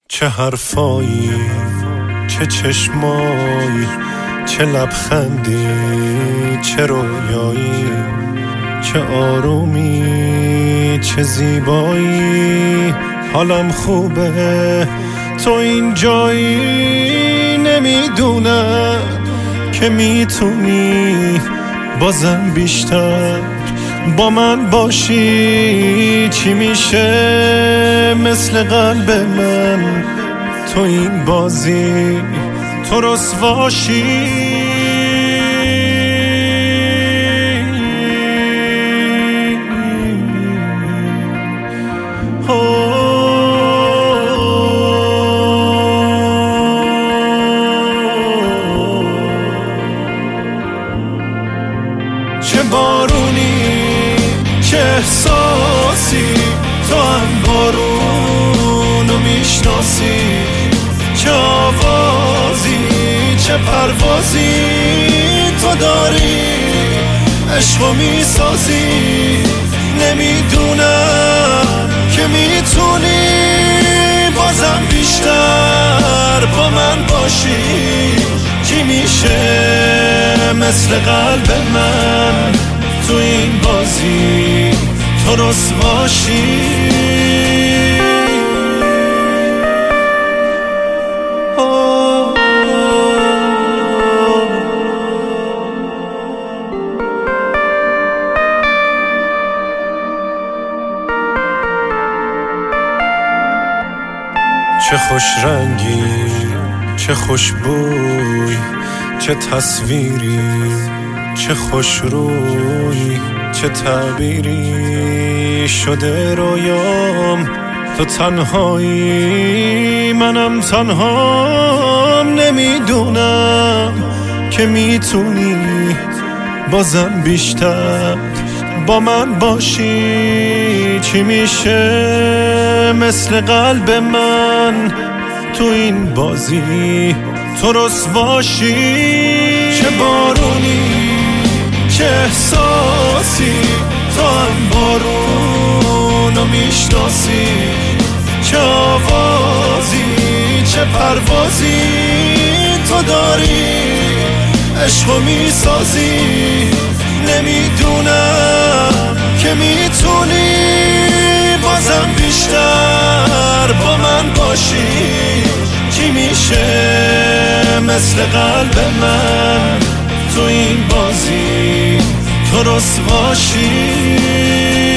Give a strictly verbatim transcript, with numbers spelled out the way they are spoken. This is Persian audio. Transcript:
چه حرفایی، چه چشمایی، چه لبخندی، چه رویایی، چه آرومی، چه زیبایی. حالم خوبه تو اینجایی، نمیدونم که میتونی بازم بیشتر با من باشی. چی میشه مثل قلب من تو این بازی تو رسواشی. چه بارونی، چه احساسی، تو هم بارونو میشناسی. چه آوازی، چه پروازی تو داری، عشقو میسازی. نمیدونم که میتونی بازم بیشتر با من باشی. چی میشه مثل قلب من تو این بازی تو رسواشی. چه خوش رنگی، چه خوش بوی، چه تصویری، چه خوش روی، چه تعبیری شده رویام. تو تنهایی، منم تنهام. نمیدونم که میتونی بازم بیشتر با من باشی. چی میشه مثل قلب من تو این بازی تو رسواشی. چه بارونی، چه احساسی، تو هم بارونو میشناسی. چه آوازی، چه پروازی تو داری، عشقو میسازی. نمیدونم که میتونی بازم بیشتر با من باشی. چی میشه مثل قلب من تو این بازی تو رسواشی.